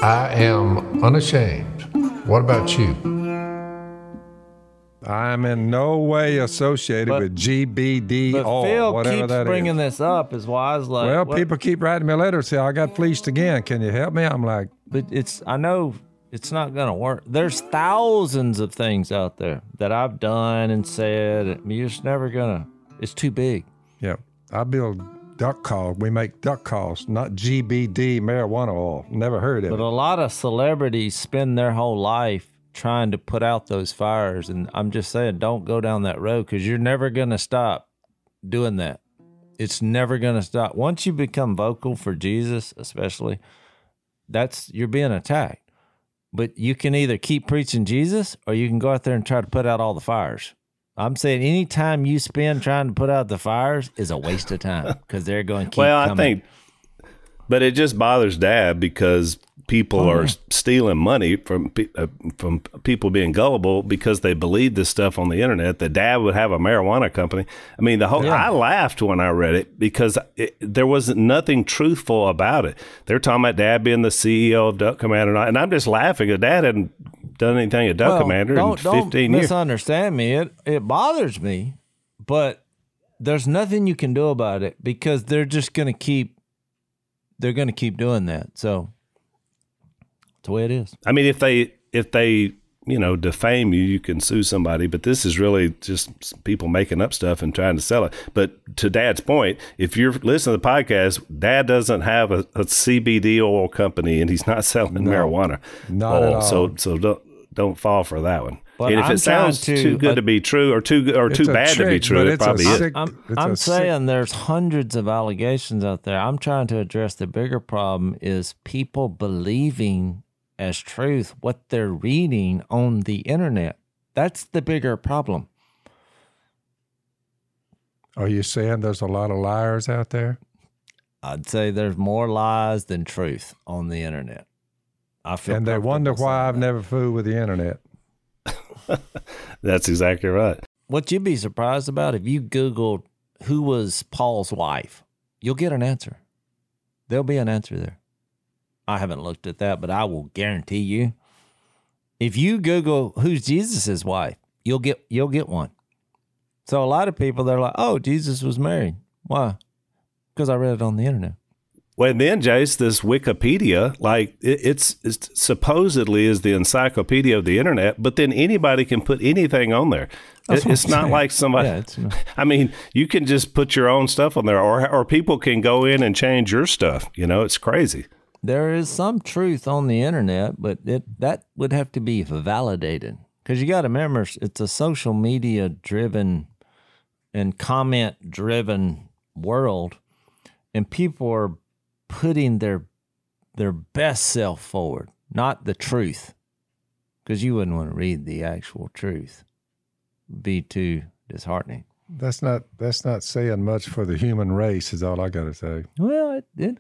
I am unashamed. What about you? I'm in no way associated with GBD But Phil whatever keeps that bringing is. this up, is why I was like, Well, what? people keep writing me letters say I got fleeced again. Can you help me? I'm like, But I know it's not going to work. There's thousands of things out there that I've done and said. You're just never going to, it's too big. yeah, I build duck calls. We make duck calls, not GBD marijuana oil. Never heard of But it. a lot of celebrities spend their whole life trying to put out those fires. And I'm just saying, don't go down that road because you're never going to stop doing that. It's never going to stop. Once you become vocal for Jesus, especially, you're being attacked. But you can either keep preaching Jesus or you can go out there and try to put out all the fires. I'm saying any time you spend trying to put out the fires is a waste of time because they're going to keep coming. I think, but it just bothers Dad because people are stealing money from people being gullible because they believe this stuff on the internet that Dad would have a marijuana company. I mean, I laughed when I read it because there was nothing truthful about it. They're talking about Dad being the CEO of Duck Commander, and I'm just laughing because Dad hadn't done anything at Duck Commander in 15 don't years. misunderstand me. It bothers me, but there's nothing you can do about it because they're just going to keep doing that. So that's the way it is. I mean, if they defame you, you can sue somebody, but this is really just people making up stuff and trying to sell it. But to Dad's point, if you're listening to the podcast, Dad doesn't have a CBD oil company and he's not selling marijuana not oil. at all. So don't fall for that one. But and if it sounds too good to be true or too bad to be true, it probably is. I'm saying there's hundreds of allegations out there. I'm trying to address the bigger problem is people believing as truth what they're reading on the internet. That's the bigger problem. Are you saying there's a lot of liars out there? I'd say there's more lies than truth on the internet. I feel and they wonder comfortable why saying I've that. never fooled with the internet. That's exactly right. What you'd be surprised about if you Googled who was Paul's wife, you'll get an answer. There'll be an answer there. I haven't looked at that, but I will guarantee you, if you Google who's Jesus's wife, you'll get one. So a lot of people, they're like, "Oh, Jesus was married." Why? Because I read it on the internet. Well, then, Jace, this Wikipedia, like it's supposedly is the encyclopedia of the internet, but then anybody can put anything on there. It's not like somebody. Yeah, I mean, you can just put your own stuff on there, or people can go in and change your stuff. It's crazy. There is some truth on the internet, but that would have to be validated because you got to remember it's a social media driven and comment driven world, and people are putting their best self forward, not the truth, because you wouldn't want to read the actual truth. It'd be too disheartening. That's not saying much for the human race is all I got to say. Well,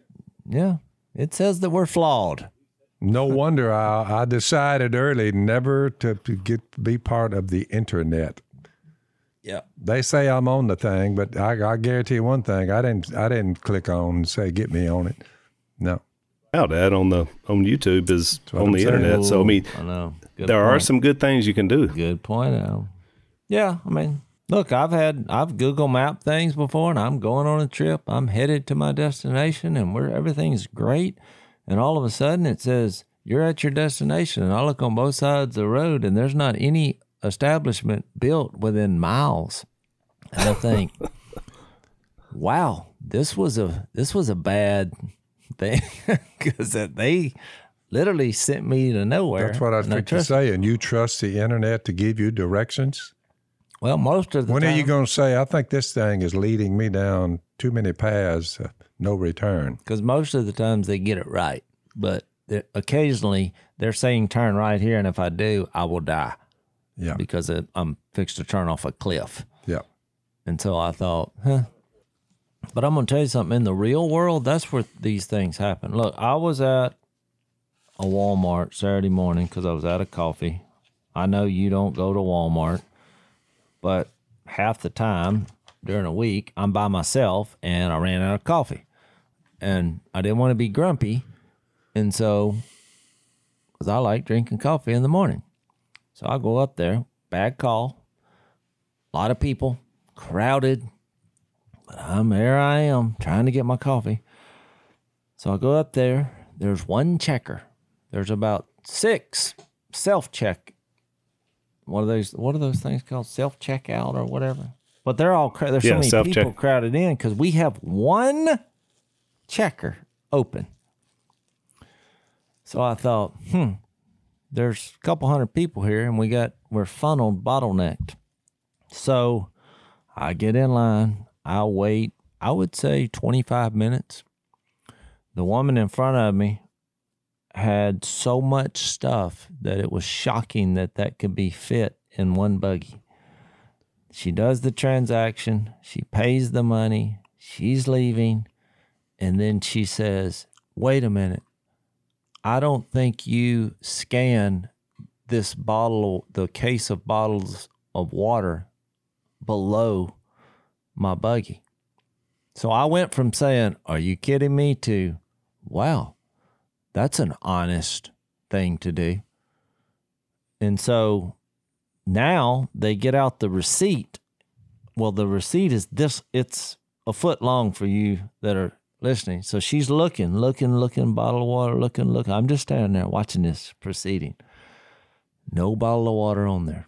it says that we're flawed. No wonder I decided early never to be part of the internet. Yeah. They say I'm on the thing, but I guarantee you one thing: I didn't click on and say get me on it. No. Now, Dad, on YouTube is on the internet. So I mean, I know. There are some good things you can do. Good point, Al. Yeah, I mean, look, I've Google Map things before, and I'm going on a trip. I'm headed to my destination, and everything's great. And all of a sudden, it says you're at your destination, and I look on both sides of the road, and there's not any establishment built within miles. And I think, wow, this was a bad thing because they literally sent me to nowhere. That's what I was thinking to say. And you trust the internet to give you directions? Well, most of the time. When are you going to say, I think this thing is leading me down too many paths, no return? Because most of the times they get it right. But occasionally they're saying turn right here, and if I do, I will die. Yeah. Because I'm fixed to turn off a cliff. Yeah. And so I thought, But I'm going to tell you something. In the real world, that's where these things happen. Look, I was at a Walmart Saturday morning because I was out of coffee. I know you don't go to Walmart, but half the time during a week, I'm by myself and I ran out of coffee. And I didn't want to be grumpy. And so because I like drinking coffee in the morning. So I go up there, bad call, a lot of people, crowded, but there I am trying to get my coffee. So I go up there. There's one checker. There's about 6 self-check. What are those things called? Self-checkout or whatever. But they're all there's so many people crowded in because we have one checker open. So I thought, there's a couple hundred people here, and we're funneled, bottlenecked. So I get in line. I wait, I would say 25 minutes. The woman in front of me had so much stuff that it was shocking that could be fit in one buggy. She does the transaction. She pays the money. She's leaving. And then she says, wait a minute. I don't think you scan this the case of bottles of water below my buggy. So I went from saying, are you kidding me, to, wow, that's an honest thing to do. And so now they get out the receipt. Well, the receipt is this, it's a foot long for you that are listening. So she's looking, bottle of water, looking. I'm just standing there watching this proceeding. No bottle of water on there.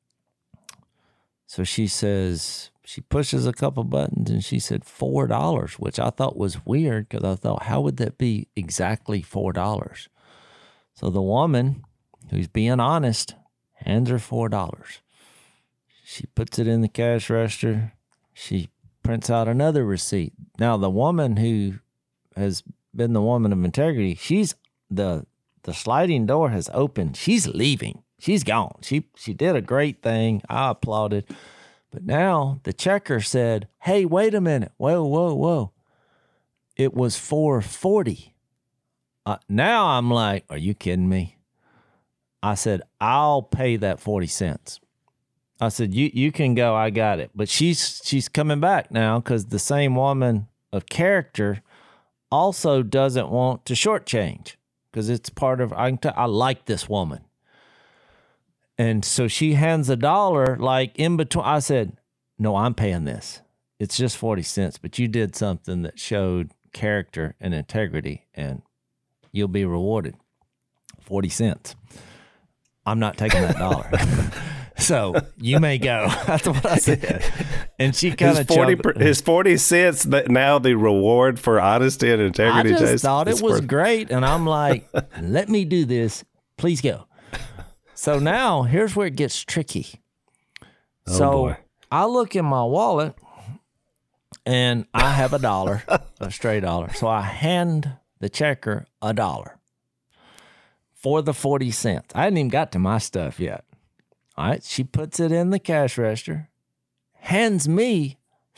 So she says, she pushes a couple buttons and she said $4, which I thought was weird because I thought, how would that be exactly $4? So the woman, who's being honest, hands her $4. She puts it in the cash register. She prints out another receipt. Now, the woman who has been the woman of integrity, she's the sliding door has opened. She's leaving. She's gone. She did a great thing. I applauded. But now the checker said, hey, wait a minute. Whoa. It was $4.40. Now I'm like, are you kidding me? I said, I'll pay that 40 cents. I said, you can go. I got it. But she's coming back now because the same woman of character also doesn't want to shortchange because it's part of, I like this woman. And so she hands $1 like in between. I said, no, I'm paying this. It's just 40 cents, but you did something that showed character and integrity and you'll be rewarded. 40 cents. I'm not taking that $1. So you may go. That's what I said. And she kind of his 40 cents now the reward for honesty and integrity. I just thought it was great. And I'm like, let me do this. Please go. So now here's where it gets tricky. Boy. I look in my wallet and I have $1, a stray $1. So I hand the checker $1 for the 40 cents. I hadn't even got to my stuff yet. All right. She puts it in the cash register, hands me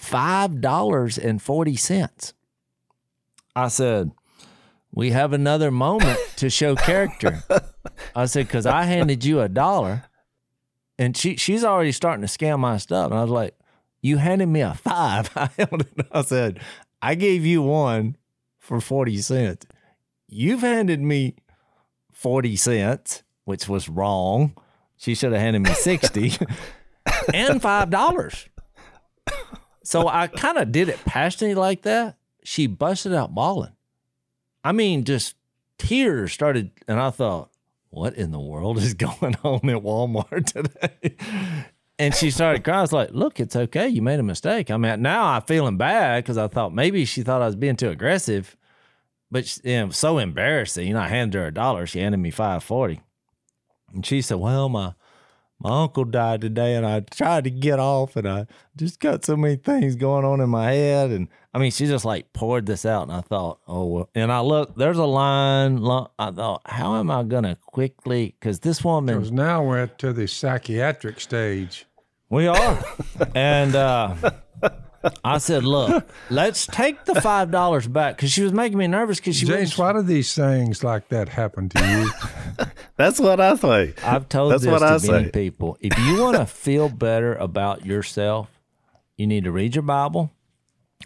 $5.40. I said, we have another moment to show character. I said, because I handed you $1 and she's already starting to scan my stuff. And I was like, you handed me a $5. I said, I gave you one for 40 cents. You've handed me 40 cents, which was wrong. She should have handed me 60 and $5. So I kind of did it passionately like that. She busted out bawling. I mean, just tears started, and I thought, what in the world is going on at Walmart today? And she started crying. I was like, look, it's okay. You made a mistake. I mean, now I'm feeling bad because I thought maybe she thought I was being too aggressive, but it was so embarrassing. I handed her $1. She handed me $5.40. And she said, well, my uncle died today and I tried to get off and I just got so many things going on in my head. And I mean, she just like poured this out and I thought, oh, well. And I looked, there's a line. I thought, how am I going to quickly, because this woman. Because now we're to the psychiatric stage. We are. And I said, look, let's take the $5 back because she was making me nervous because she James, why do these things like that happen to you? That's what I think. I've told this to many people. If you want to feel better about yourself, you need to read your Bible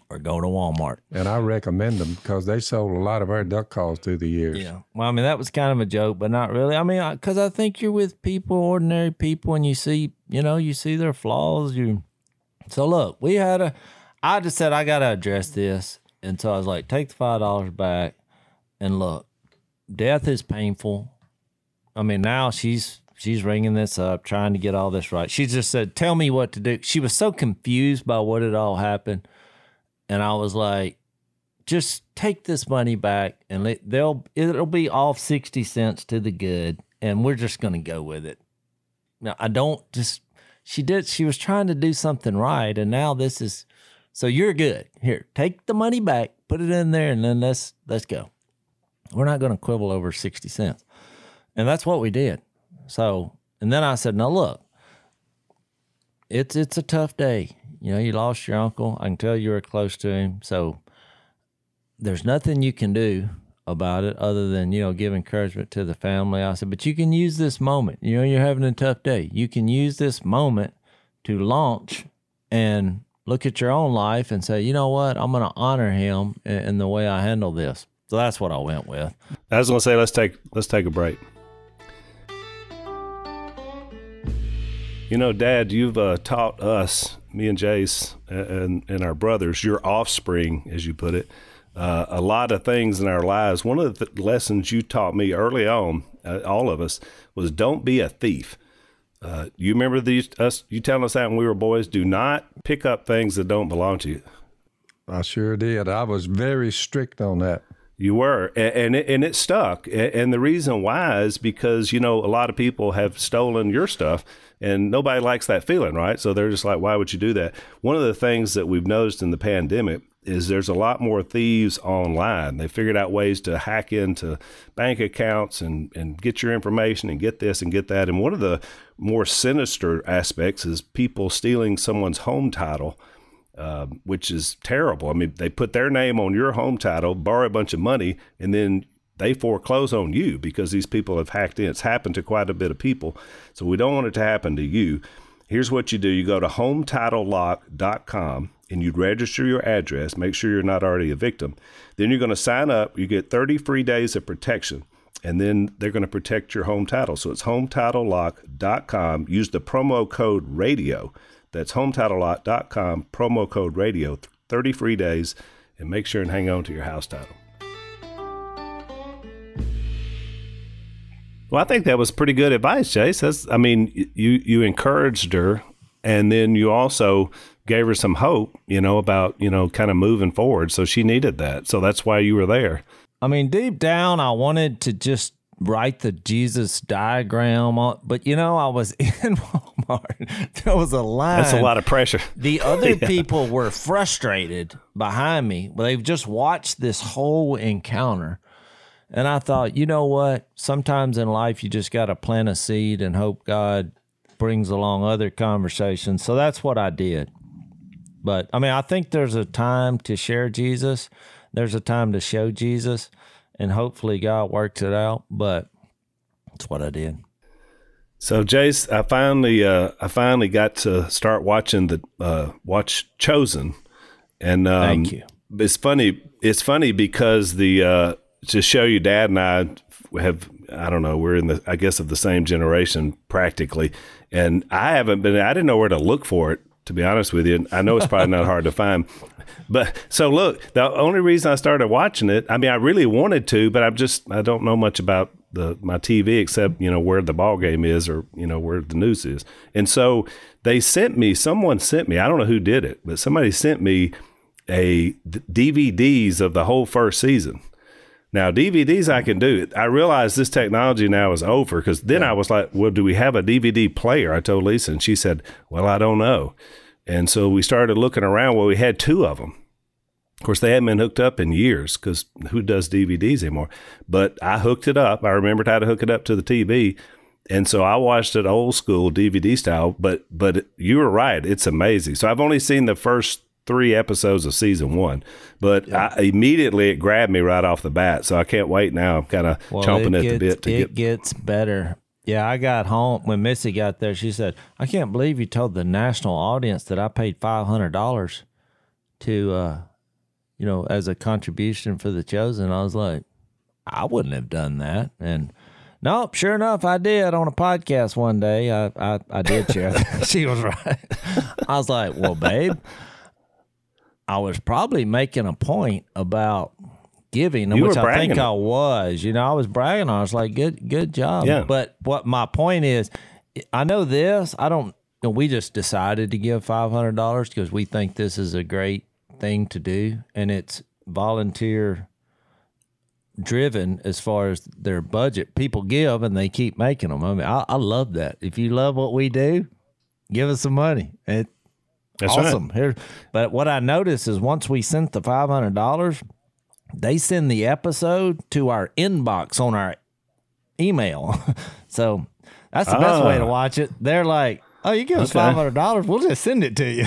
or go to Walmart. And I recommend them because they sold a lot of our duck calls through the years. Yeah. Well, I mean, that was kind of a joke, but not really. I mean, because I think you're with people, ordinary people, and you see their flaws. So look, I just said, I got to address this. And so I was like, take the $5 back and look, death is painful. I mean, now she's ringing this up, trying to get all this right. She just said, tell me what to do. She was so confused by what had all happened. And I was like, just take this money back and it'll be off 60 cents to the good. And we're just going to go with it. Now, she was trying to do something right. And now this is, so you're good. Here, take the money back, put it in there, and then let's go. We're not going to quibble over 60 cents. And that's what we did. So, and then I said, now look, it's a tough day. You lost your uncle. I can tell you were close to him. So there's nothing you can do about it other than, give encouragement to the family. I said, but you can use this moment. You're having a tough day. You can use this moment to launch and look at your own life and say, you know what? I'm going to honor him in the way I handle this. So that's what I went with. I was going to say, let's take a break. Dad, you've taught us, me and Jace and our brothers, your offspring, as you put it, a lot of things in our lives. One of the lessons you taught me early on, all of us, was don't be a thief. You remember you telling us that when we were boys? Do not pick up things that don't belong to you. I sure did. I was very strict on that. You were, and it stuck. And the reason why is because, a lot of people have stolen your stuff, and nobody likes that feeling, right? So they're just like, why would you do that? One of the things that we've noticed in the pandemic is there's a lot more thieves online. They figured out ways to hack into bank accounts and get your information and get this and get that. And one of the more sinister aspects is people stealing someone's home title, which is terrible. I mean, they put their name on your home title, borrow a bunch of money, and then they foreclose on you because these people have hacked in. It's happened to quite a bit of people. So we don't want it to happen to you. Here's what you do. You go to HometitleLock.com and you'd register your address. Make sure you're not already a victim. Then you're going to sign up. You get 30 free days of protection. And then they're going to protect your home title. So it's HometitleLock.com. Use the promo code RADIO. That's HometitleLock.com, promo code RADIO. 30 free days. And make sure and hang on to your house title. Well, I think that was pretty good advice, Jace. You encouraged her, and then you also gave her some hope, about, kind of moving forward. So she needed that. So that's why you were there. I mean, deep down, I wanted to just write the Jesus diagram, but I was in Walmart. There was a line. That's a lot of pressure. The other people were frustrated behind me. They've just watched this whole encounter. And I thought, you know what? Sometimes in life, you just got to plant a seed and hope God brings along other conversations. So that's what I did. But I think there's a time to share Jesus. There's a time to show Jesus, and hopefully God works it out. But that's what I did. So, Jace, I finally got to start watching watch Chosen, and thank you. It's funny because to show you, Dad and I have, I don't know, we're in the, I guess, of the same generation practically, and I didn't know where to look for it, to be honest with you. I know it's probably not hard to find. But so look, the only reason I started watching it, I really wanted to, but I don't know much about my TV except, where the ball game is or, where the news is. And so someone sent me, I don't know who did it, but somebody sent me DVDs of the whole first season. Now, DVDs I can do. I realize this technology now is over because then I was like, well, do we have a DVD player? I told Lisa, and she said, well, I don't know. And so we started looking around. Well, we had two of them. Of course, they hadn't been hooked up in years because who does DVDs anymore? But I hooked it up. I remembered how to hook it up to the TV. And so I watched it old school DVD style. But you were right. It's amazing. So I've only seen the first 3 episodes of season 1, but immediately it grabbed me right off the bat. So I can't wait now. I'm kind of chomping at the bit It gets better. Yeah, I got home when Missy got there. She said, "I can't believe you told the national audience that I paid $500 to as a contribution for The Chosen. I was like, I wouldn't have done that. And nope, sure enough, I did on a podcast one day. I did share that. She was right. I was like, well, babe, I was probably making a point about giving, which I think I was. I was bragging. I was like, good job. Yeah. But what my point is, I know this. I don't. We just decided to give $500 because we think this is a great thing to do, and it's volunteer driven as far as their budget. People give and they keep making them. I mean, I love that. If you love what we do, give us some money. That's awesome. Right. But what I noticed is once we sent the $500, they send the episode to our inbox on our email. So that's the best way to watch it. They're like, oh, you give us $500, we'll just send it to you.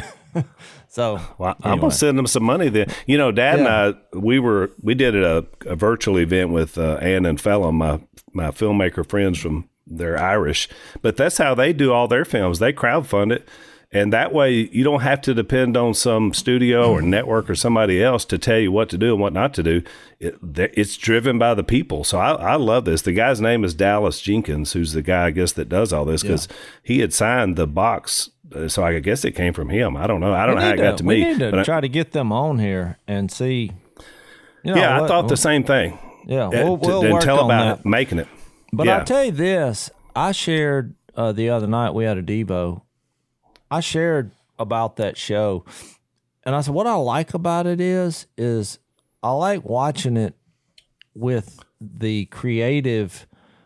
So well, I'm gonna send them some money then. Dad and I, we did a virtual event with Ann and Fallon, my filmmaker friends from, they're Irish, but that's how they do all their films. They crowdfund it, and that way you don't have to depend on some studio or network or somebody else to tell you what to do and what not to do. It's driven by the people. So I love this. The guy's name is Dallas Jenkins, who's the guy I guess that does all this, because he had signed the box. So I guess it came from him. I don't know. I don't know how it got to me. We need to try to get them on here and see. I thought the same thing. Yeah, we'll work tell on about that. Making it. But I'll tell you this. I shared the other night, we had a Devo. I shared about that show. And I said, what I like about it is I like watching it with the creative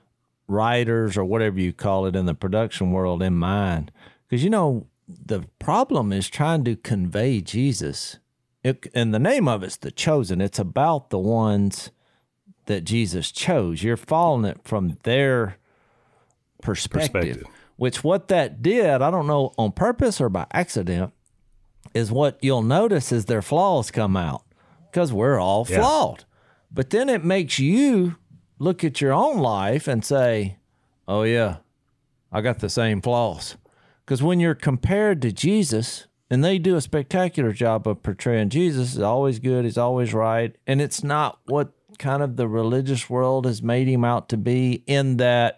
writers or whatever you call it in the production world in mind. Because, the problem is trying to convey Jesus. And the name of it's The Chosen. It's about the ones that Jesus chose. You're following it from their perspective. Which what that did, I don't know on purpose or by accident, is what you'll notice is their flaws come out. Because we're all flawed. But then it makes you look at your own life and say, oh, yeah, I got the same flaws. Because when you're compared to Jesus, and they do a spectacular job of portraying Jesus, is always good, he's always right, and it's not what kind of the religious world has made him out to be in that,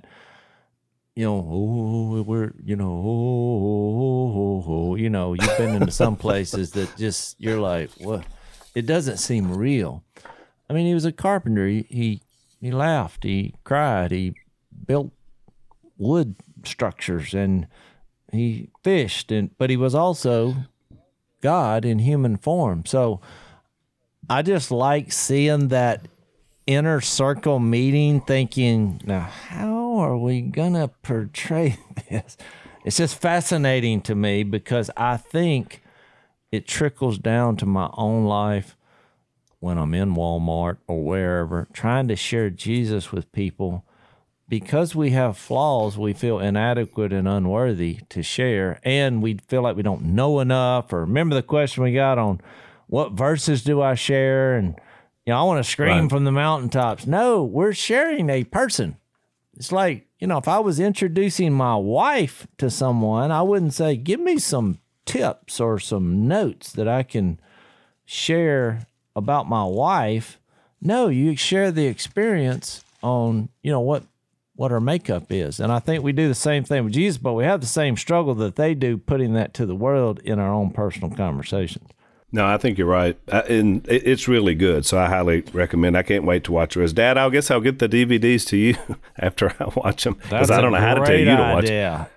you've been into some places that just, you're like, what? It doesn't seem real. I mean, he was a carpenter. He laughed, he cried, he built wood structures, and he fished, but he was also God in human form. So I just like seeing that inner circle meeting, thinking, now how are we gonna portray this? It's just fascinating to me because I think it trickles down to my own life when I'm in Walmart or wherever, trying to share Jesus with people. Because we have flaws, we feel inadequate and unworthy to share, and we feel like we don't know enough. Or remember the question we got on what verses do I share? And I want to scream from the mountaintops. No, we're sharing a person. It's like, if I was introducing my wife to someone, I wouldn't say, give me some tips or some notes that I can share about my wife. No, you share the experience on, what her makeup is. And I think we do the same thing with Jesus, but we have the same struggle that they do, putting that to the world in our own personal conversations. No, I think you're right. And it's really good. So I highly recommend. I can't wait to watch the rest. Dad, I guess I'll get the DVDs to you after I watch them. Because I don't know how to tell you to watch them.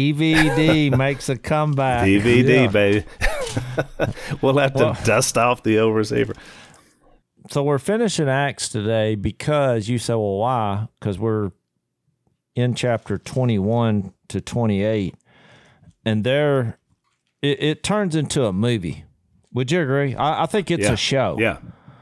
DVD makes a comeback. DVD, baby. We'll have to dust off the old receiver. So we're finishing Acts today because you say, well, why? Because we're in chapter 21 to 28, and there it turns into a movie. Would you agree? I think it's a show. Yeah.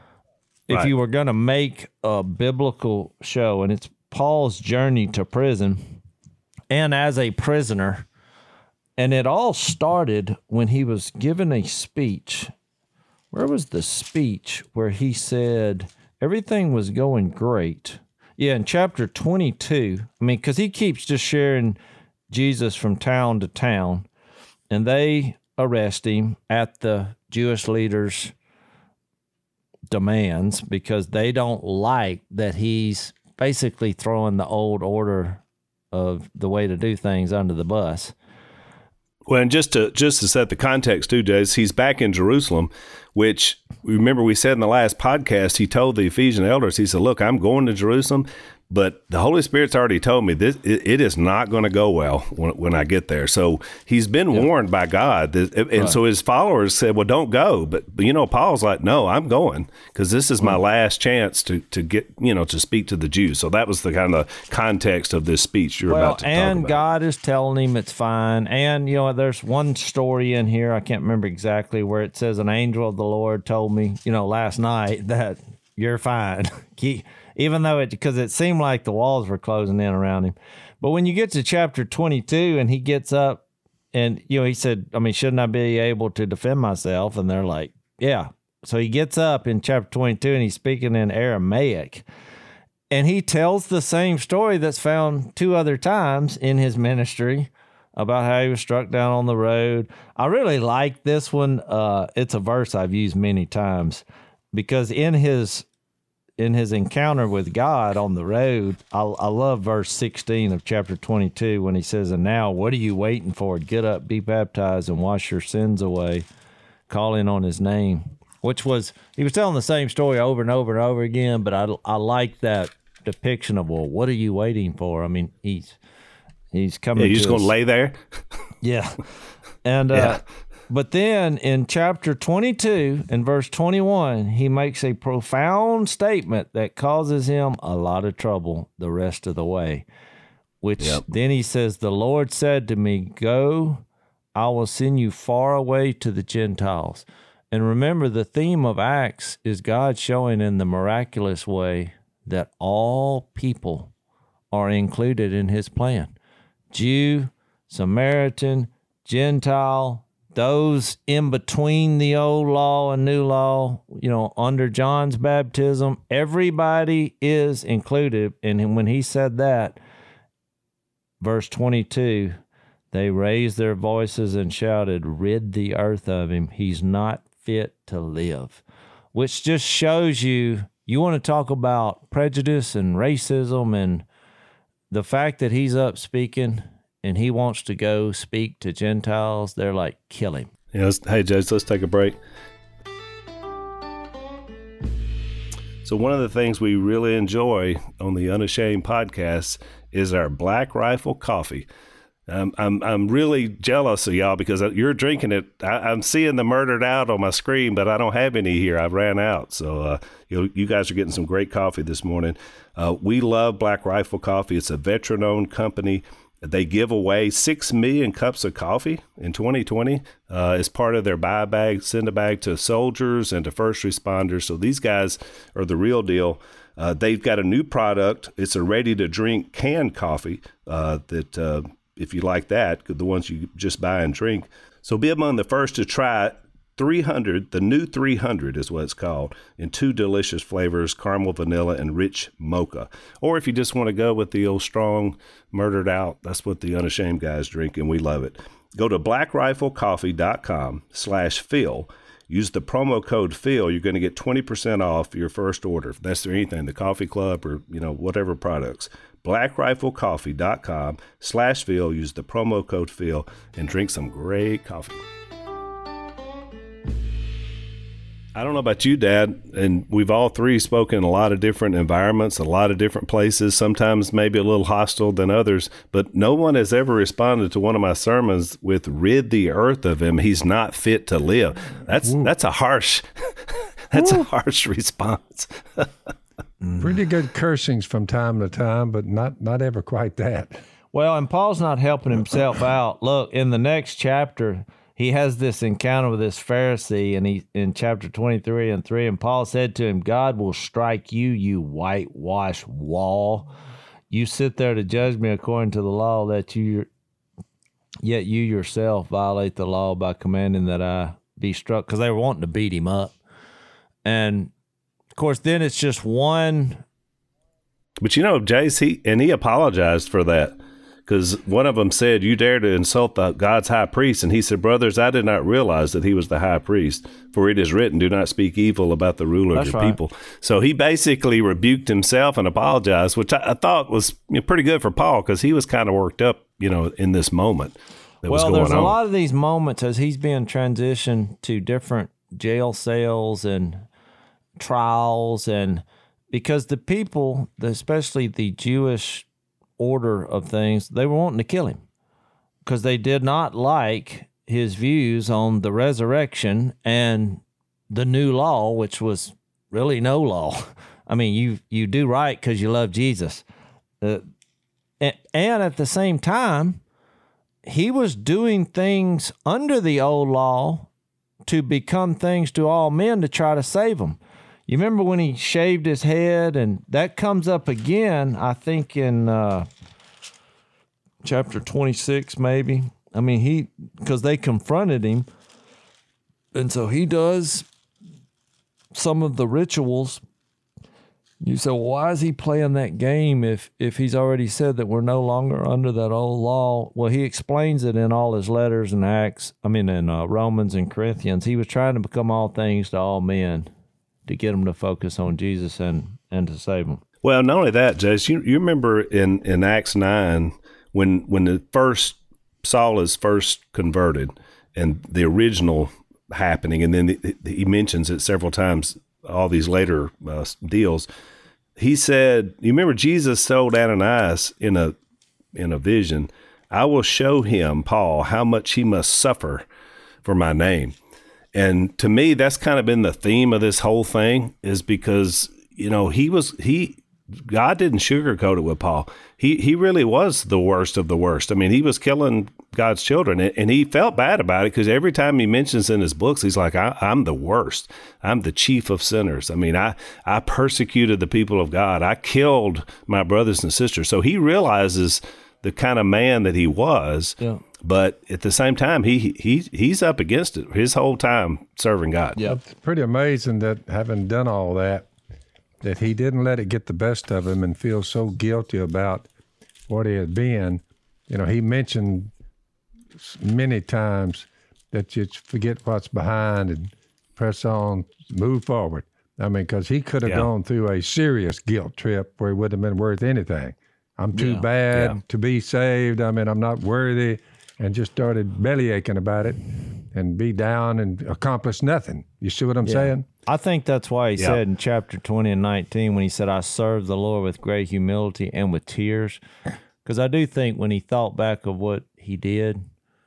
If you were going to make a biblical show, and it's Paul's journey to prison and as a prisoner, and it all started when he was given a speech. Where was the speech where he said everything was going great? Yeah, in chapter 22, because he keeps just sharing Jesus from town to town, and they arrest him at the Jewish leaders' demands because they don't like that he's basically throwing the old order of the way to do things under the bus. Well, and just to set the context too, Jay, he's back in Jerusalem, which remember we said in the last podcast, he told the Ephesian elders, he said, look, I'm going to Jerusalem, but the Holy Spirit's already told me this, it is not going to go well when I get there. So he's been warned by God. And so his followers said, well, don't go. But Paul's like, no, I'm going because this is my last chance to get, to speak to the Jews. So that was the kind of talk of this speech you're about to talk about. And God is telling him it's fine. And, there's one story in here, I can't remember exactly, where it says an angel of the Lord told me, last night that you're fine. Even though because it seemed like the walls were closing in around him. But when you get to chapter 22 and he gets up and, he said, shouldn't I be able to defend myself? And they're like, yeah. So he gets up in chapter 22 and he's speaking in Aramaic. And he tells the same story that's found 2 other times in his ministry about how he was struck down on the road. I really like this one. It's a verse I've used many times because in his encounter with God on the road, I love verse 16 of chapter 22 when he says, and now what are you waiting for? Get up, be baptized, and wash your sins away, calling on his name. He was telling the same story over and over and over again, but I like that depiction of, well, what are you waiting for? He's coming. Yeah, you're just going to lay there? Yeah. And, but then in chapter 22 and verse 21, he makes a profound statement that causes him a lot of trouble the rest of the way, then he says, the Lord said to me, go, I will send you far away to the Gentiles. And remember, the theme of Acts is God showing in the miraculous way that all people are included in his plan. Jew, Samaritan, Gentile, those in between the old law and new law, under John's baptism, everybody is included. And when he said that, verse 22, they raised their voices and shouted, rid the earth of him. He's not fit to live, which just shows you want to talk about prejudice and racism and the fact that he's up speaking and he wants to go speak to Gentiles. They're like, kill him. Hey, Judge, let's take a break. So one of the things we really enjoy on the Unashamed podcast is our Black Rifle coffee. I'm really jealous of y'all because you're drinking it. I'm seeing the Murdered Out on my screen, but I don't have any here. I ran out. So you guys are getting some great coffee this morning. We love Black Rifle coffee. It's a veteran-owned company. They give away 6 million cups of coffee in 2020 as part of their buy bag, send a bag to soldiers and to first responders. So these guys are the real deal. They've got a new product. It's a ready-to-drink canned coffee that if you like that, the ones you just buy and drink. So be among the first to try 300, the new 300 is what it's called, in 2 delicious flavors, caramel, vanilla, and rich mocha. Or if you just want to go with the old strong Murdered Out, that's what the Unashamed guys drink, and we love it. Go to blackriflecoffee.com/Phil. Use the promo code Phil. You're going to get 20% off your first order. If that's anything, the coffee club or, whatever products. blackriflecoffee.com/Phil. Use the promo code Phil and drink some great coffee. I don't know about you, Dad, and we've all three spoken in a lot of different environments, a lot of different places, sometimes maybe a little hostile than others, but no one has ever responded to one of my sermons with rid the earth of him. He's not fit to live. That's a harsh, a harsh response. Pretty good cursings from time to time, but not ever quite that. Well, and Paul's not helping himself out. Look, in the next chapter, he has this encounter with this Pharisee, and he in chapter 23:3, and Paul said to him, God will strike you, you whitewashed wall. You sit there to judge me according to the law, yet you yourself violate the law by commanding that I be struck, because they were wanting to beat him up. And, of course, then it's just one. But, Jace, he apologized for that. because one of them said, "You dare to insult God's high priest?" And he said, "Brothers, I did not realize that he was the high priest, for it is written, do not speak evil about the ruler of your people." So he basically rebuked himself and apologized, which I thought was pretty good for Paul, because he was kind of worked up, in this moment that was going on. There's a lot of these moments as he's being transitioned to different jail cells and trials, and because the people, especially the Jewish order of things, they were wanting to kill him because they did not like his views on the resurrection and the new law, which was really no law. I mean, you do right because you love Jesus. And at the same time, he was doing things under the old law to become things to all men to try to save them. You remember when he shaved his head, and that comes up again, I think, in chapter 26, maybe. I mean, because they confronted him, and so he does some of the rituals. You say, well, why is he playing that game if he's already said that we're no longer under that old law? Well, he explains it in all his letters and Acts, in Romans and Corinthians. He was trying to become all things to all men to get them to focus on Jesus and to save them. Well, not only that, Jase, you remember in Acts 9 when the first Saul is first converted and the original happening, and then he mentions it several times, all these later deals. He said, you remember Jesus told Ananias in a vision, "I will show him, Paul, how much he must suffer for my name." And to me, that's kind of been the theme of this whole thing, is because, God didn't sugarcoat it with Paul. He really was the worst of the worst. I mean, he was killing God's children, and he felt bad about it because every time he mentions in his books, he's like, I'm the worst. I'm the chief of sinners. I mean, I persecuted the people of God. I killed my brothers and sisters. So he realizes the kind of man that he was. Yeah. But at the same time, he's up against it his whole time serving God. Yeah, it's pretty amazing that having done all that he didn't let it get the best of him and feel so guilty about what he had been. He mentioned many times that you forget what's behind and press on, move forward. I mean, because he could have gone through a serious guilt trip where it wouldn't have been worth anything. I'm too bad to be saved. I mean, I'm not worthy. And just started belly aching about it and be down and accomplish nothing. You see what I'm saying? I think that's why he said in chapter 20 and 19, when he said, "I serve the Lord with great humility and with tears." Because I do think when he thought back of what he did,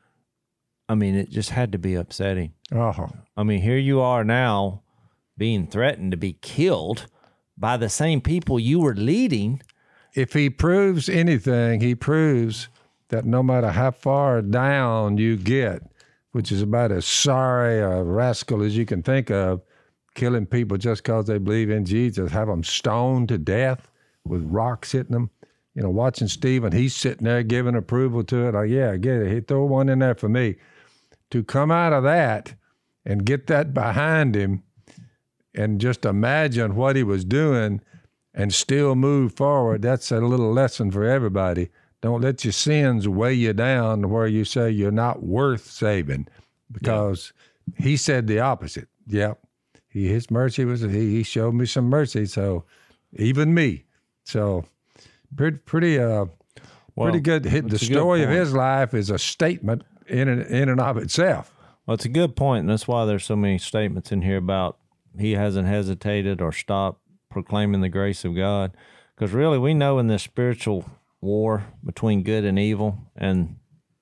it just had to be upsetting. Here you are now being threatened to be killed by the same people you were leading. If he proves anything, he proves that no matter how far down you get, which is about as sorry a rascal as you can think of, killing people just because they believe in Jesus, have them stoned to death with rocks hitting them. Watching Stephen, he's sitting there giving approval to it. Like, yeah, get it. He throw one in there for me. To come out of that and get that behind him and just imagine what he was doing and still move forward, that's a little lesson for everybody. Don't let your sins weigh you down to where you say you're not worth saving, because he said the opposite. Yeah, his mercy was, he showed me some mercy, so even me. So pretty good. The story of his life is a statement in and of itself. Well, it's a good point, and that's why there's so many statements in here about he hasn't hesitated or stopped proclaiming the grace of God, because really we know in this spiritual war between good and evil, and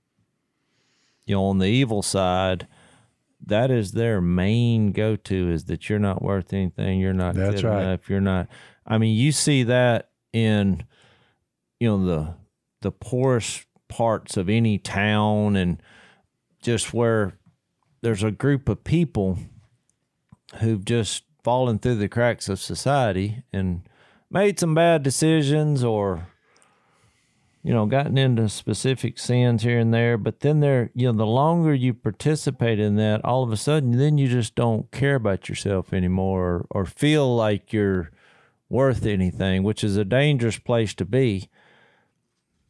on the evil side, that is their main go-to, is that you're not worth anything, you're not good enough, you're not. You see that in the poorest parts of any town, and just where there's a group of people who've just fallen through the cracks of society and made some bad decisions, or gotten into specific sins here and there, but then the longer you participate in that, all of a sudden, then you just don't care about yourself anymore, or feel like you're worth anything, which is a dangerous place to be.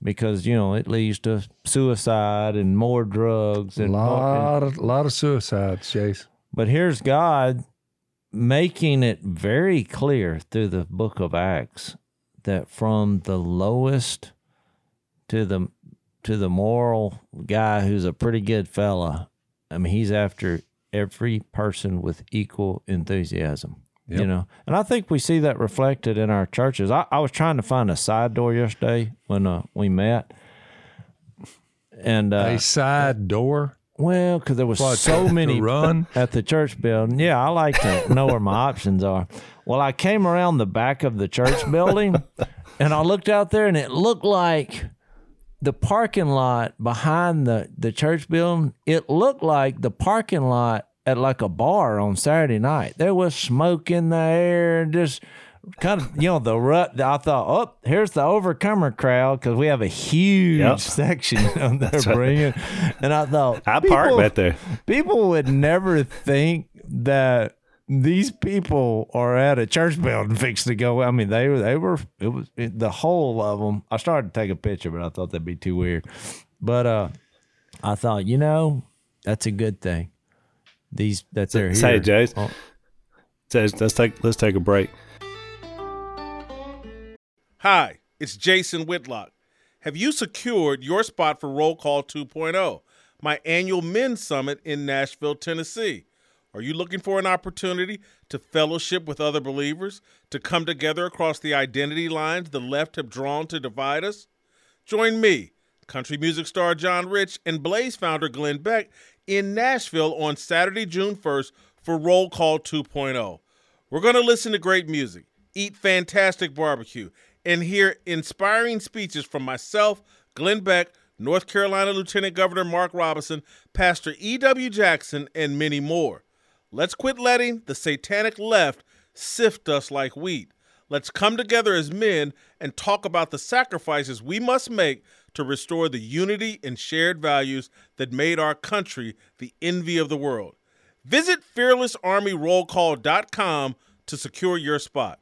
because, it leads to suicide and more drugs. A And lot of suicides, Chase. But here's God making it very clear through the book of Acts that from the lowest to the moral guy who's a pretty good fella, I mean, he's after every person with equal enthusiasm. Yep. And I think we see that reflected in our churches. I was trying to find a side door yesterday when we met, and A side door. well, because there was so many run at the church building. Yeah, I like to know where my options are. Well, I came around the back of the church building, and I looked out there, and it looked like the parking lot behind the church building. It looked like the parking lot at like a bar on Saturday night. There was smoke in the air and just kind of, the rut. I thought, oh, here's the overcomer crowd, because we have a huge section they're bringing. And I thought, I park back there. People would never think that these people are at a church building fixed to go. I mean, they were, the whole of them. I started to take a picture, but I thought that'd be too weird. But I thought, that's a good thing. That they're here. Say, Jace. Oh. Jace, let's take a break. Hi, it's Jason Whitlock. Have you secured your spot for Roll Call 2.0, my annual men's summit in Nashville, Tennessee? Are you looking for an opportunity to fellowship with other believers, to come together across the identity lines the left have drawn to divide us? Join me, country music star John Rich, and Blaze founder Glenn Beck in Nashville on Saturday, June 1st for Roll Call 2.0. We're going to listen to great music, eat fantastic barbecue, and hear inspiring speeches from myself, Glenn Beck, North Carolina Lieutenant Governor Mark Robinson, Pastor E.W. Jackson, and many more. Let's quit letting the satanic left sift us like wheat. Let's come together as men and talk about the sacrifices we must make to restore the unity and shared values that made our country the envy of the world. Visit fearlessarmyrollcall.com to secure your spot.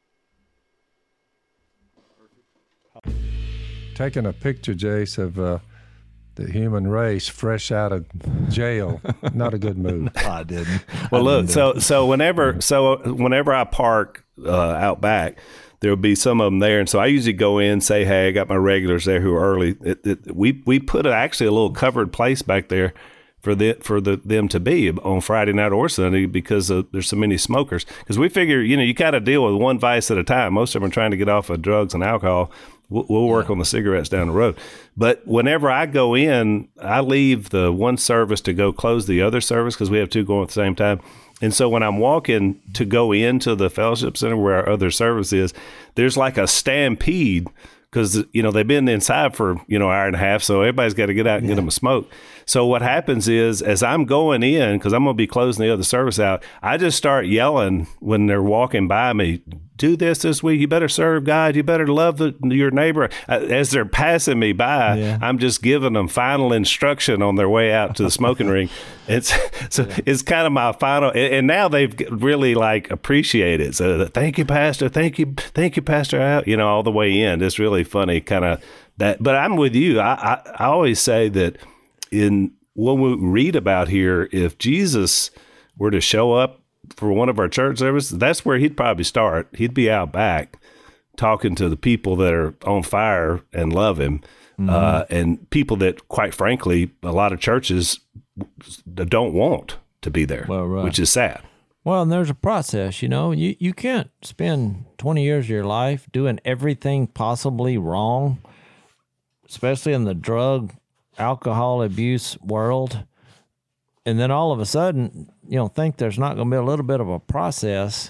Taking a picture, Jace, of the human race fresh out of jail. Not a good move. No, I didn't. Well, look, so whenever I park out back, there'll be some of them there, and so I usually go in, say, hey, I got my regulars there who are early. We put actually a little covered place back there for them to be on Friday night or Sunday, because there's so many smokers. Because we figure, you got to deal with one vice at a time. Most of them are trying to get off of drugs and alcohol. We'll work on the cigarettes down the road. But whenever I go in, I leave the one service to go close the other service, because we have two going at the same time. And so when I'm walking to go into the fellowship center where our other service is, there's like a stampede, because, they've been inside for, an hour and a half. So everybody's got to get out and get them a smoke. So what happens is, as I'm going in, because I'm going to be closing the other service out, I just start yelling when they're walking by me, do this week. You better serve God. You better love your neighbor. As they're passing me by, I'm just giving them final instruction on their way out to the smoking ring. It's kind of my final, and now they've really appreciate it. So thank you, Pastor. Thank you, Pastor. Out, all the way in. It's really funny, kind of that. But I'm with you. I always say that in what we read about here, if Jesus were to show up for one of our church services, that's where he'd probably start. He'd be out back talking to the people that are on fire and love him, and people that, quite frankly, a lot of churches don't want to be there, which is sad. Well, and there's a process, you can't spend 20 years of your life doing everything possibly wrong, especially in the drug, alcohol abuse world, and then all of a sudden, think there's not going to be a little bit of a process,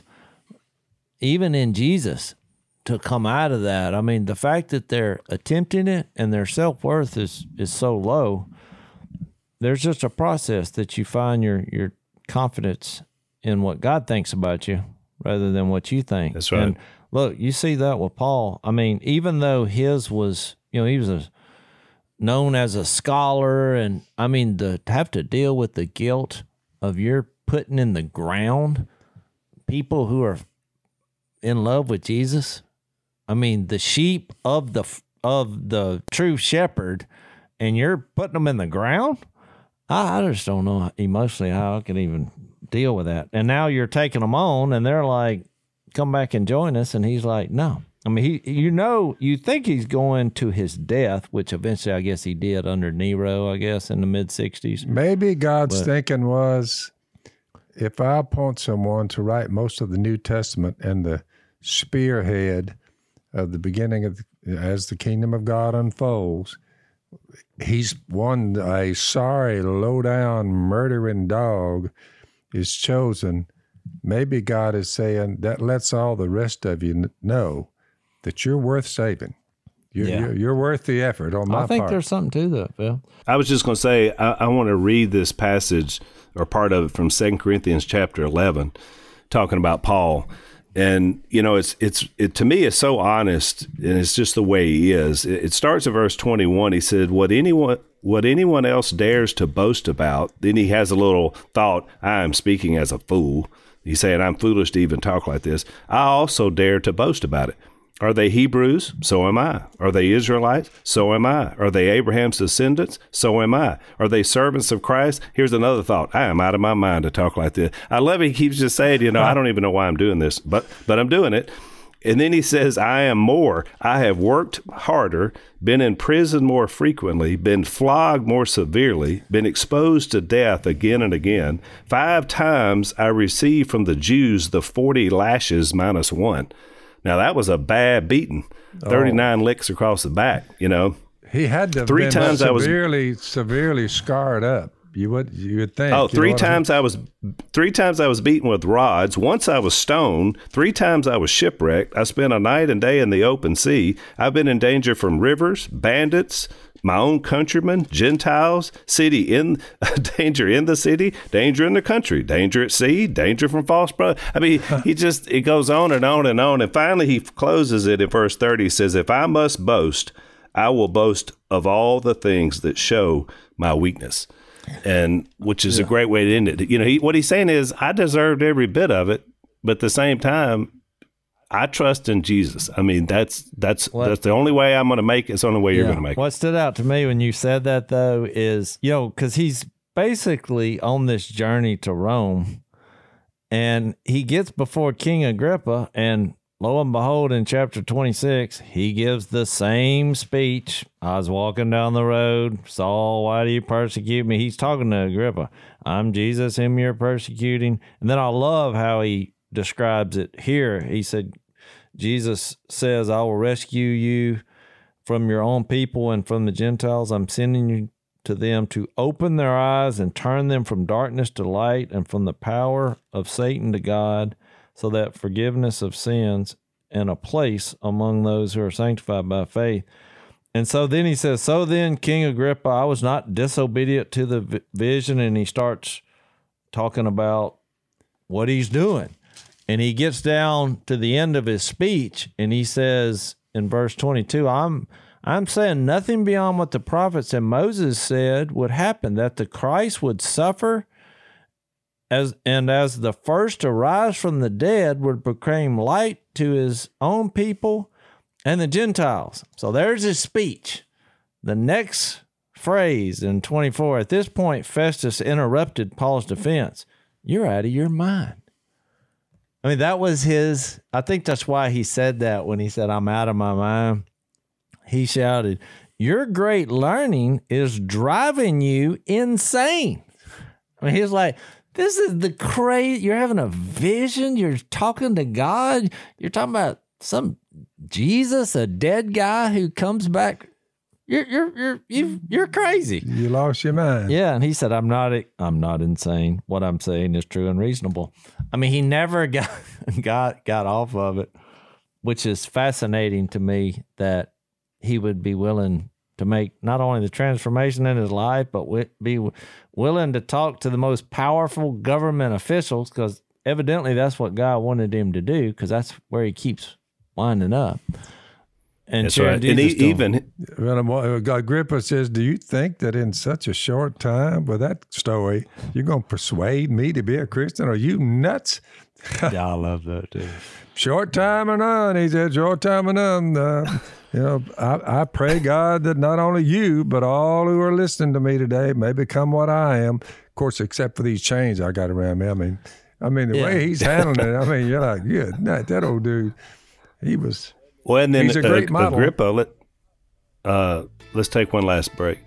even in Jesus, to come out of that. I mean, the fact that they're attempting it and their self-worth is so low, there's just a process that you find your confidence in what God thinks about you rather than what you think. That's right. And look, you see that with Paul. I mean, even though his was, he was known as a scholar, and I mean, to have to deal with the guilt of your putting in the ground people who are in love with Jesus. I mean, the sheep of of the true shepherd and you're putting them in the ground? I just don't know emotionally how I can even deal with that. And now you're taking them on and they're like, come back and join us. And he's like, no. I mean, you think he's going to his death, which eventually I guess he did under Nero, I guess, in the mid-60s. Maybe God's thinking was, if I appoint someone to write most of the New Testament and the spearhead of the beginning as the kingdom of God unfolds, he's one, a sorry, low-down, murdering dog is chosen. Maybe God is saying that lets all the rest of you know that you're worth saving. You're worth the effort on my part. I think there's something to that, Phil. I was just going to say, I want to read this passage or part of it from 2 Corinthians chapter 11, talking about Paul. And, you know, it to me is so honest, and it's just the way he is. It starts at verse 21. He said, what anyone else dares to boast about, then he has a little thought, I am speaking as a fool. He's saying, I'm foolish to even talk like this. I also dare to boast about it. Are they Hebrews? So am I. Are they Israelites? So am I. Are they Abraham's descendants? So am I. Are they servants of Christ? Here's another thought. I am out of my mind to talk like this. I love it. He keeps just saying, you know, I don't even know why I'm doing this, but I'm doing it. And then he says, I am more. I have worked harder, been in prison more frequently, been flogged more severely, been exposed to death again and again. 5 times I received from the Jews the 40 lashes minus 1. Now, that was a bad beating, 39 licks across the back, you know. He had to have Three been times severely scarred up. You would think. Oh, 3 times I was beaten with rods. Once I was stoned. 3 times I was shipwrecked. I spent a night and day in the open sea. I've been in danger from rivers, bandits, my own countrymen, Gentiles, danger in the city, danger in the country, danger at sea, danger from false brothers. I mean, it goes on and on and on. And finally, he closes it in verse 30. He says, if I must boast, I will boast of all the things that show my weakness. And which is a great way to end it. You know, what he's saying is, I deserved every bit of it, but at the same time, I trust in Jesus. I mean, that's the only way I'm going to make it. It's the only way you're going to make it. What stood out to me when you said that, though, is, you know, because he's basically on this journey to Rome, and he gets before King Agrippa, and lo and behold, in chapter 26, he gives the same speech. I was walking down the road, Saul, why do you persecute me? He's talking to Agrippa. I'm Jesus, whom you're persecuting. And then I love how he describes it here. He said, Jesus says, I will rescue you from your own people and from the Gentiles. I'm sending you to them to open their eyes and turn them from darkness to light and from the power of Satan to God, so that forgiveness of sins and a place among those who are sanctified by faith. And so then he says, so then, King Agrippa, I was not disobedient to the vision. And he starts talking about what he's doing. And he gets down to the end of his speech, and he says in verse 22, I'm saying nothing beyond what the prophets and Moses said would happen, that the Christ would suffer as the first to rise from the dead, would proclaim light to his own people and the Gentiles. So there's his speech. The next phrase in 24, at this point, Festus interrupted Paul's defense. You're out of your mind. I mean, that was I think that's why he said that when he said, I'm out of my mind. He shouted, your great learning is driving you insane. I mean, he was like, this is the crazy, you're having a vision, you're talking to God, you're talking about some Jesus, a dead guy who comes back. You're crazy. You lost your mind. Yeah, and he said, I'm not insane. What I'm saying is true and reasonable. I mean, he never got off of it, which is fascinating to me that he would be willing to make not only the transformation in his life, but be willing to talk to the most powerful government officials, because evidently that's what God wanted him to do, because that's where he keeps winding up. And that's right. And even Agrippa says, do you think that in such a short time with that story, you're going to persuade me to be a Christian? Are you nuts? Yeah, I love that too. Short time or none, he said, short time or none. You know, I pray, God, that not only you, but all who are listening to me today may become what I am. Of course, except for these chains I got around me. I mean, the way he's handling it, I mean, you're like, yeah, that old dude, he was. Well, and then he's a great model. Agrippa, let's take one last break.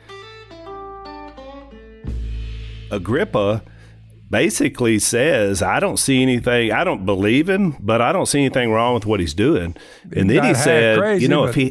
Agrippa basically says, I don't see anything, I don't believe him, but I don't see anything wrong with what he's doing. And then he said, crazy,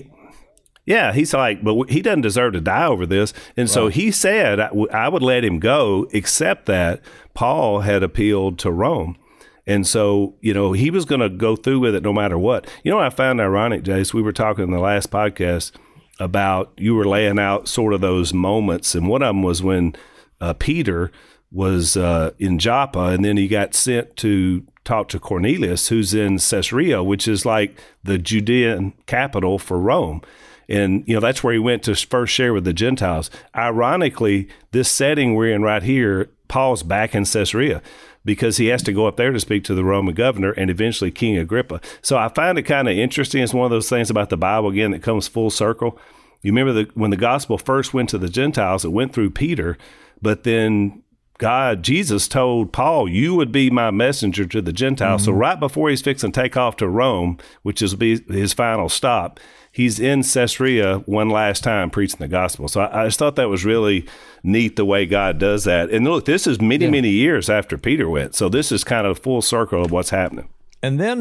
he's like, but he doesn't deserve to die over this. And so he said, I would let him go, except that Paul had appealed to Rome. And so, he was going to go through with it no matter what. You know what I found ironic, Jace? We were talking in the last podcast about, you were laying out sort of those moments. And one of them was when Peter was in Joppa, and then he got sent to talk to Cornelius, who's in Caesarea, which is like the Judean capital for Rome. And, that's where he went to first share with the Gentiles. Ironically, this setting we're in right here, Paul's back in Caesarea because he has to go up there to speak to the Roman governor and eventually King Agrippa. So I find it kind of interesting. It's one of those things about the Bible, again, that comes full circle. You remember when the gospel first went to the Gentiles, it went through Peter, but then Jesus told Paul, you would be my messenger to the Gentiles. So right before he's fixing to take off to Rome, which is his final stop, he's in Caesarea one last time preaching the gospel. So I just thought that was really neat the way God does that. And look, this is many years after Peter went. So this is kind of full circle of what's happening. And then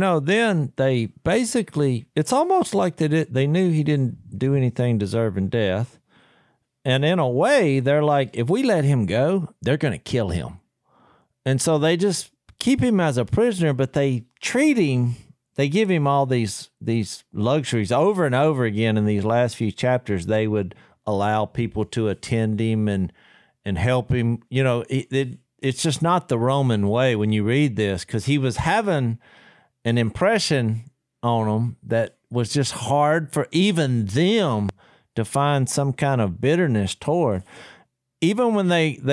they basically, it's almost like they knew he didn't do anything deserving death. And in a way, they're like, if we let him go, they're going to kill him. And so they just keep him as a prisoner, but they treat him, they give him all these luxuries over and over again. In these last few chapters, they would allow people to attend him and help him. It's just not the Roman way when you read this, because he was having an impression on them that was just hard for even them to find some kind of bitterness toward. Even when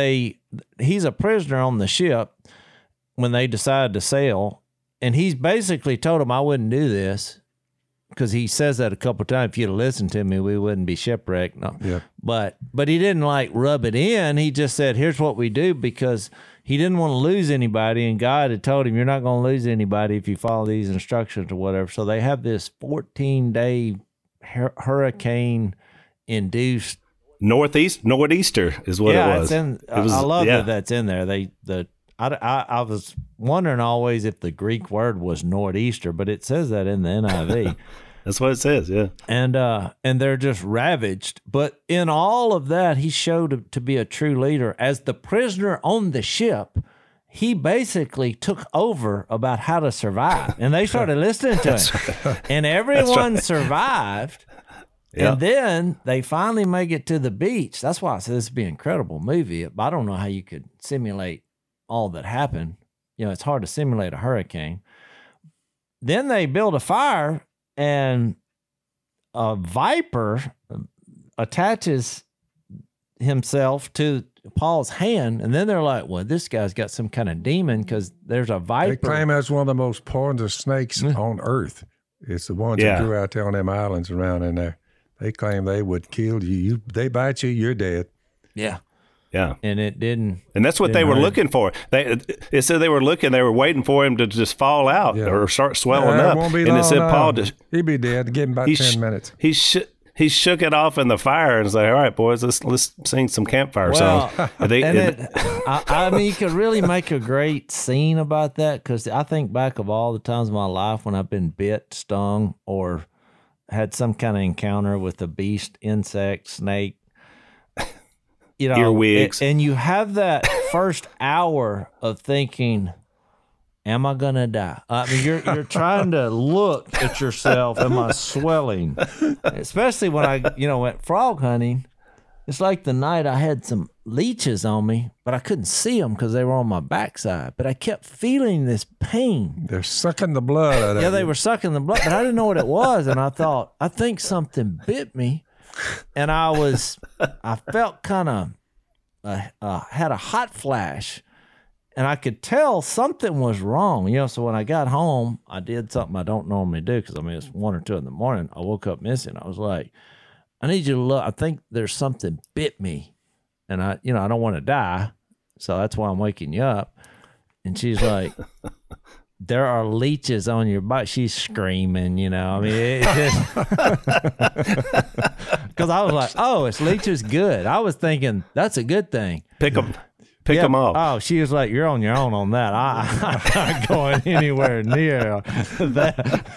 he's a prisoner on the ship when they decide to sail, and he's basically told them, I wouldn't do this, because he says that a couple of times. If you'd have listened to me, we wouldn't be shipwrecked. No. Yeah. But he didn't rub it in. He just said, here's what we do, because he didn't want to lose anybody, and God had told him, you're not going to lose anybody if you follow these instructions or whatever. So they have this 14-day hurricane induced nor'easter is what it was. I love that that's in there. I was wondering always if the Greek word was nor'easter, but it says that in the NIV. That's what it says, yeah. And they're just ravaged. But in all of that, he showed to be a true leader. As the prisoner on the ship, he basically took over about how to survive, and they started listening to him, and everyone survived. Yeah. And then they finally make it to the beach. That's why I said this would be an incredible movie. I don't know how you could simulate all that happened. It's hard to simulate a hurricane. Then they build a fire, and a viper attaches himself to Paul's hand. And then they're like, well, this guy's got some kind of demon, because there's a viper. They claim that's one of the most poisonous snakes on earth. It's the ones that grew out there on them islands around in there. They claim they would kill you. They bite you, you're dead. Yeah. Yeah. And it didn't. And that's what they were looking for. It said they were waiting for him to just fall out or start swelling up. Won't be and long, it said Paul he'd be dead. Give him about 10 minutes. He shook it off in the fire and was like, all right, boys, let's sing some campfire songs. I mean, you could really make a great scene about that, because I think back of all the times in my life when I've been bit, stung, or had some kind of encounter with a beast, insect, snake, earwigs. And you have that first hour of thinking, am I going to die? I mean, you're trying to look at yourself. Am I swelling? Especially when I, went frog hunting. It's like the night I had some leeches on me, but I couldn't see them because they were on my backside. But I kept feeling this pain. They're sucking the blood out of you. Yeah, they were sucking the blood, but I didn't know what it was. And I thought, I think something bit me. And I felt kind of, had a hot flash. And I could tell something was wrong, So when I got home, I did something I don't normally do because it's 1 or 2 in the morning. I woke up missing. I was like, I need you to look. I think there's something bit me, and I don't want to die, so that's why I'm waking you up. And she's like, there are leeches on your body. She's screaming, because I was like, oh, it's leeches, good. I was thinking that's a good thing. Pick them off. Oh, she was like, you're on your own on that. I'm not going anywhere near that.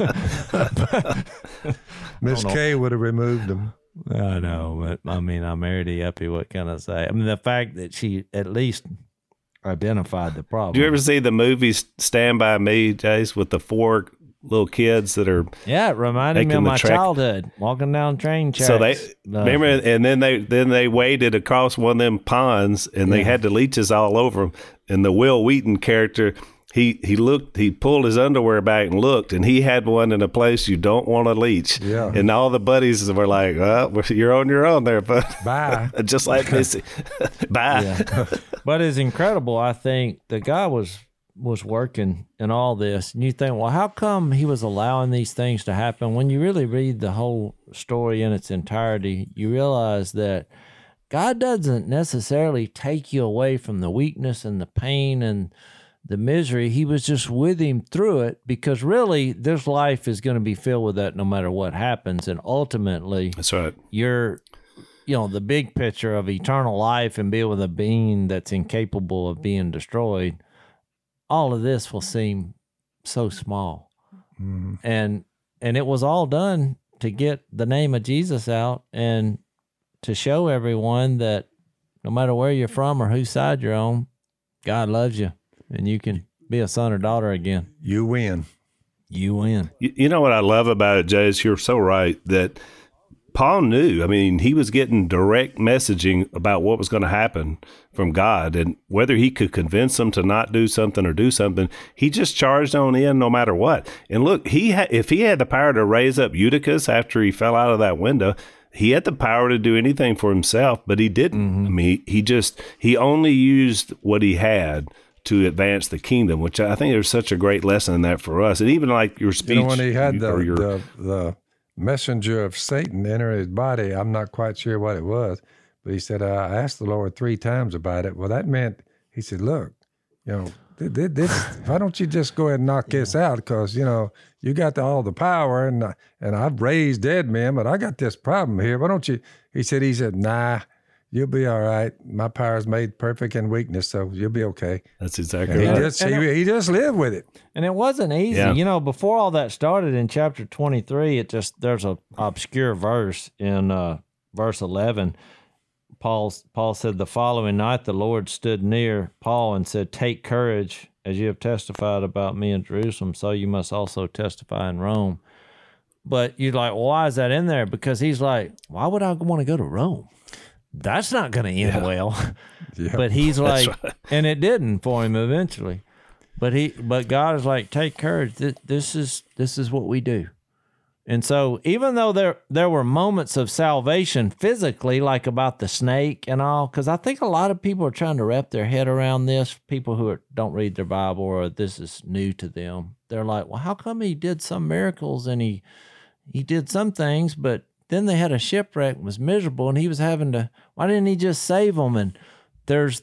Miss K would have removed them. I know, but I married a yuppie. What can I say? The fact that she at least identified the problem. Do you ever see the movie Stand By Me, Jace, with the 4 little kids that are it reminded me of my childhood, walking down train tracks. So they remember, and then they waded across one of them ponds, and they had the leeches all over them. And the Will Wheaton character, he pulled his underwear back and looked, and he had one in a place you don't want to leech. Yeah. And all the buddies were like, well, you're on your own there, bud. Bye. Just like Missy. Bye. Yeah. But it's incredible. I think the guy was working in all this, and you think, well, how come he was allowing these things to happen? When you really read the whole story in its entirety, you realize that God doesn't necessarily take you away from the weakness and the pain and the misery. He was just with him through it, because really this life is going to be filled with that no matter what happens. And ultimately, that's right. You're the big picture of eternal life and being with a being that's incapable of being destroyed. All of this will seem so small. Mm-hmm. And it was all done to get the name of Jesus out and to show everyone that no matter where you're from or whose side you're on, God loves you and you can be a son or daughter again. You win. You win. You know what I love about it, Jay, is you're so right that Paul knew. He was getting direct messaging about what was going to happen from God, and whether he could convince them to not do something or do something, he just charged on in no matter what. And look, if he had the power to raise up Eutychus after he fell out of that window, he had the power to do anything for himself, but he didn't. Mm-hmm. He only used what he had to advance the kingdom, which I think there's such a great lesson in that for us. And even like your speech, when he had the messenger of Satan enter his body, I'm not quite sure what it was, but he said, I asked the Lord 3 times about it. Well, that meant, he said, look, this, why don't you just go ahead and knock this out? Because, you got all the power, and I've raised dead men, but I got this problem here. Why don't you? He said, nah, you'll be all right. My power is made perfect in weakness, so you'll be okay. That's exactly right. He just lived with it. And it wasn't easy. Yeah. Before all that started in chapter 23, there's a obscure verse in verse 11. Paul said, the following night the Lord stood near Paul and said, take courage, as you have testified about me in Jerusalem, so you must also testify in Rome. But you're like, well, why is that in there? Because he's like, why would I want to go to Rome? That's not going to end well. Yeah. But he's like, right. And it didn't for him eventually. But God is like, take courage. This is what we do. And so even though there were moments of salvation physically, like about the snake and all, because I think a lot of people are trying to wrap their head around this, people who don't read their Bible or this is new to them. They're like, well, how come he did some miracles and he did some things, but then they had a shipwreck and was miserable and he was having to, why didn't he just save them? And there's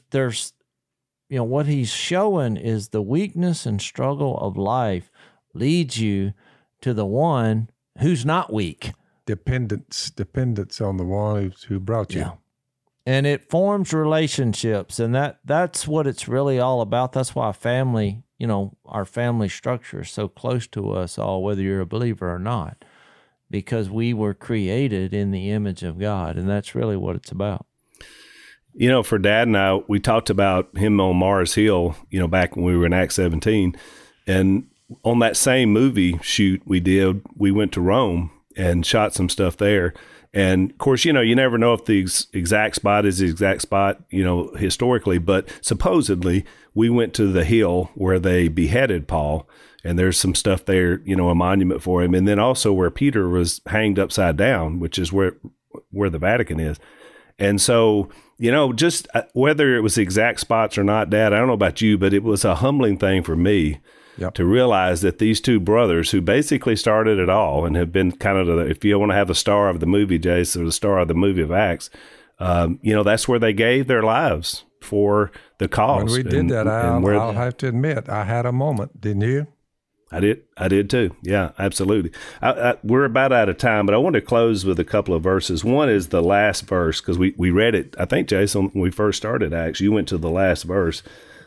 what he's showing is the weakness and struggle of life leads you to the one who's not weak. Dependence on the one who brought you. Yeah. And it forms relationships, and that's what it's really all about. That's why family, our family structure is so close to us all, whether you're a believer or not, because we were created in the image of God, and that's really what it's about. For Dad and I, we talked about him on Mars Hill, back when we were in Acts 17, and on that same movie shoot we did, we went to Rome and shot some stuff there. And of course, you never know if the exact spot is the exact spot, historically, but supposedly we went to the hill where they beheaded Paul, and there's some stuff there, a monument for him. And then also where Peter was hanged upside down, which is where the Vatican is. And so just whether it was exact spots or not, Dad, I don't know about you, but it was a humbling thing for me to realize that these two brothers who basically started it all and have been kind of, if you want to have the star of the movie, Jason, or the star of the movie of Acts, that's where they gave their lives for the cause. When we did that, I'll have to admit, I had a moment, didn't you? I did too. Yeah, absolutely. We're about out of time, but I want to close with a couple of verses. One is the last verse, because we read it. I think, Jason, when we first started Acts, you went to the last verse,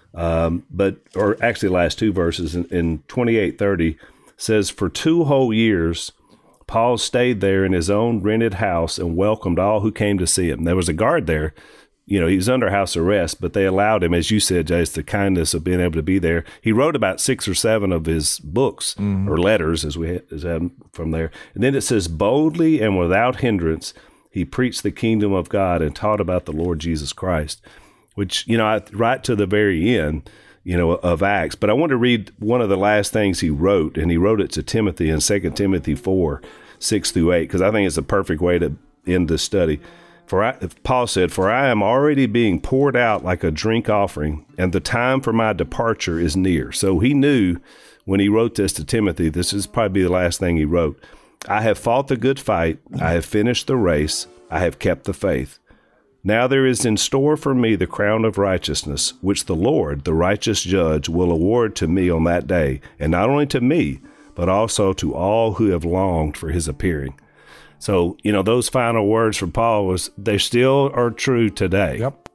or actually last two verses in 28:30 says, "For 2 whole years, Paul stayed there in his own rented house and welcomed all who came to see him." There was a guard there. He was under house arrest, but they allowed him, as you said, Jace, the kindness of being able to be there. He wrote about 6 or 7 of his books or letters, as we had from there. And then it says, "Boldly and without hindrance, he preached the kingdom of God and taught about the Lord Jesus Christ," which, right to the very end, of Acts. But I want to read one of the last things he wrote, and he wrote it to Timothy in 2 Timothy 4:6-8, because I think it's a perfect way to end this study. Paul said, "For I am already being poured out like a drink offering, and the time for my departure is near." So he knew when he wrote this to Timothy, this is probably the last thing he wrote. "I have fought the good fight. I have finished the race. I have kept the faith. Now there is in store for me the crown of righteousness, which the Lord, the righteous judge, will award to me on that day, and not only to me, but also to all who have longed for his appearing." So, those final words from Paul they still are true today. Yep.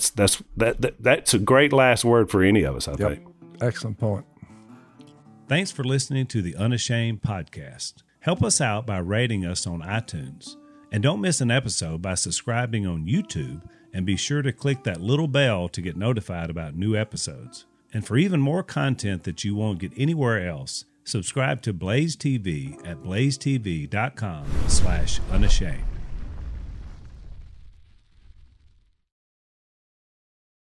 That's a great last word for any of us, I think. Excellent point. Thanks for listening to the Unashamed podcast. Help us out by rating us on iTunes. And don't miss an episode by subscribing on YouTube, and be sure to click that little bell to get notified about new episodes. And for even more content that you won't get anywhere else, subscribe to Blaze TV at blazetv.com/unashamed.